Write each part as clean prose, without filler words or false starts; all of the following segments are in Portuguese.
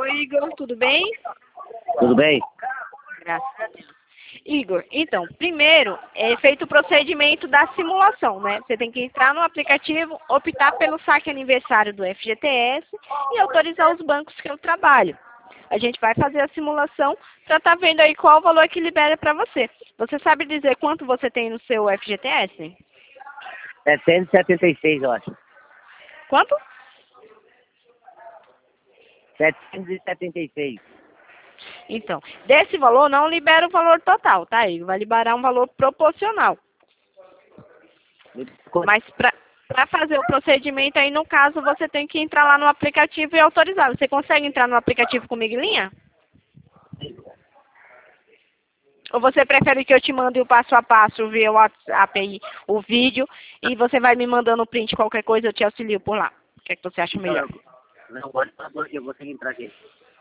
Oi, Igor, tudo bem? Tudo bem? Graças a Deus. Igor, então, primeiro é feito o procedimento da simulação, né? Você tem que entrar no aplicativo, optar pelo saque aniversário do FGTS e autorizar os bancos que eu trabalho. A gente vai fazer a simulação para estar vendo aí qual o valor que libera para você. Você sabe dizer quanto você tem no seu FGTS? 776, eu acho. Quanto? 776. Então, desse valor não libera o valor total, tá, Igor? Vai liberar um valor proporcional. Mas para fazer o procedimento aí, no caso, você tem que entrar lá no aplicativo e autorizar. Você consegue entrar no aplicativo comigo em linha? Ou você prefere que eu te mande o passo a passo via WhatsApp aí, o vídeo, e você vai me mandando o print, qualquer coisa, eu te auxilio por lá. O que é que você acha melhor? Não, pode falar porque eu vou conseguir entrar aqui.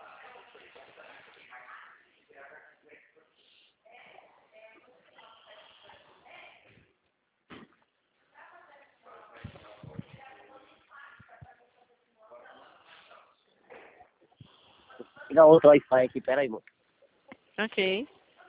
Vou pegar outro Wi-Fi aqui, pera aí, moço. Ok.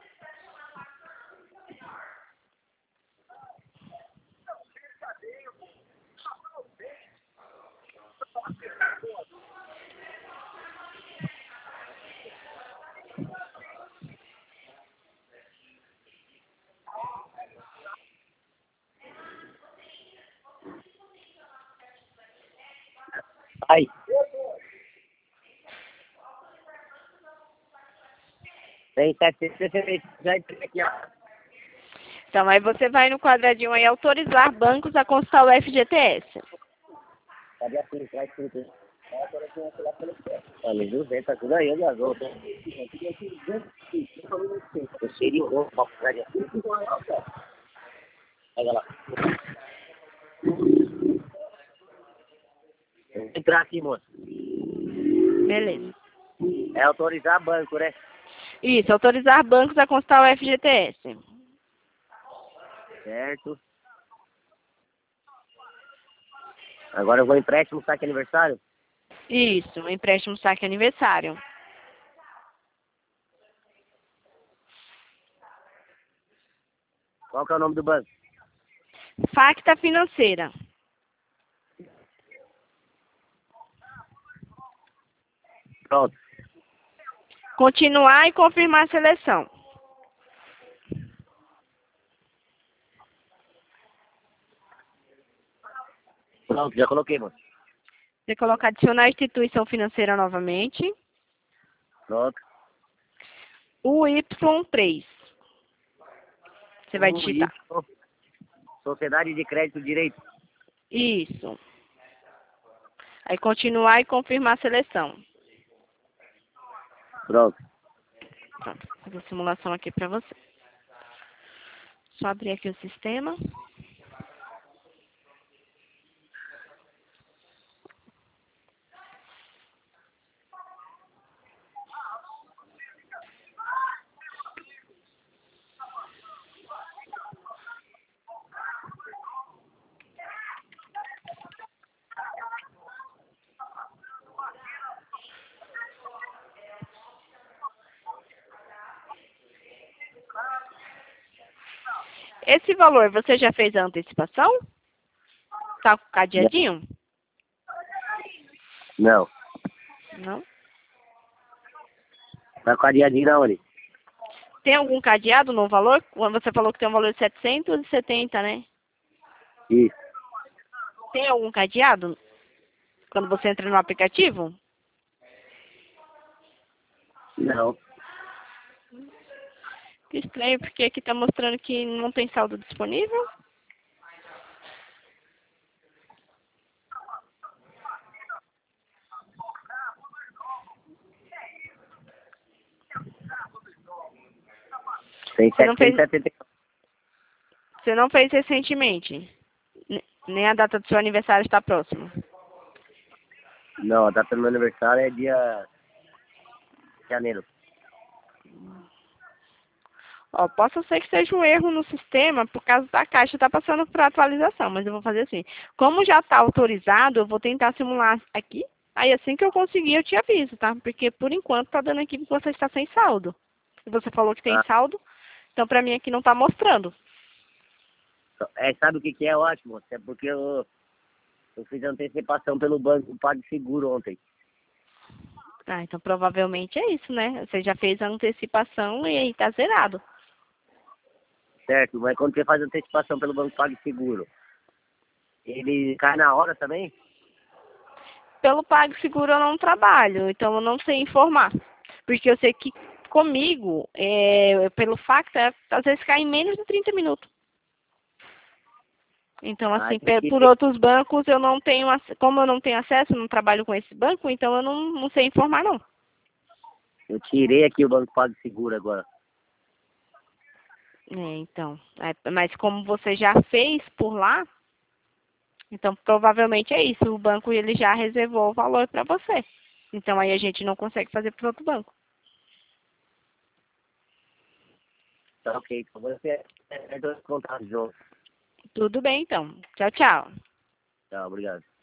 Aí. Tem 766, já entrei aqui, ó. Então, aí você vai no quadradinho aí, autorizar bancos a constar o FGTS. Cadê a filha? Traz tudo. Olha, José, tá tudo aí, olha as outras. Eu seria o outro, cadê a filha? Pega lá. Eu vou entrar aqui, moço. Beleza. É autorizar banco, né? Isso, autorizar bancos a constar o FGTS. Certo. Agora eu vou empréstimo, saque aniversário? Isso, empréstimo saque aniversário. Qual que é o nome do banco? Facta Financeira. Pronto. Continuar e confirmar a seleção. Pronto, já coloquei, moço. Você coloca adicionar instituição financeira novamente. Pronto. O Y3. Você vai digitar. Sociedade de Crédito Direito. Isso. Aí continuar e confirmar a seleção. Pronto. Pronto, vou fazer a simulação aqui para você. Só abrir aqui o sistema. Esse valor, você já fez a antecipação? Tá cadeadinho? Não. Não? Tá com a diadinha não, ali. Tem algum cadeado no valor? Você falou que tem um valor de 770, né? Isso. Tem algum cadeado quando você entra no aplicativo? Não. Que estranho, porque aqui tá mostrando que não tem saldo disponível. Tem Você não fez, 770. você não fez recentemente? Nem a data do seu aniversário está próxima. Não, a data do meu aniversário é dia de janeiro. Ó, possa ser que seja um erro no sistema por causa da caixa, está passando por atualização, mas eu vou fazer assim. Como já está autorizado, eu vou tentar simular aqui Aí assim que eu conseguir eu te aviso, tá? Porque por enquanto tá dando aqui que você está sem saldo. E você falou que tem Ah, saldo, então pra mim aqui não tá mostrando. sabe o que que é ótimo? É porque eu fiz antecipação pelo banco PagSeguro ontem. Ah, então provavelmente é isso, né? Você já fez a antecipação e aí tá zerado. Certo, mas quando você faz antecipação pelo banco PagSeguro, ele cai na hora também? Pelo PagSeguro eu não trabalho, então eu não sei informar. Porque eu sei que comigo, pelo Facta, às vezes cai em menos de 30 minutos. Então, Ah, assim, por outros bancos eu não tenho, como eu não tenho acesso, não trabalho com esse banco, então eu não sei informar não. eu tirei aqui o banco PagSeguro agora. Então, mas como você já fez por lá, então provavelmente é isso. O banco ele já reservou o valor para você. Então aí a gente não consegue fazer para outro banco. Tá ok, então você é dois contatos juntos. Tudo bem, então. Tchau, tchau. Tá, obrigado.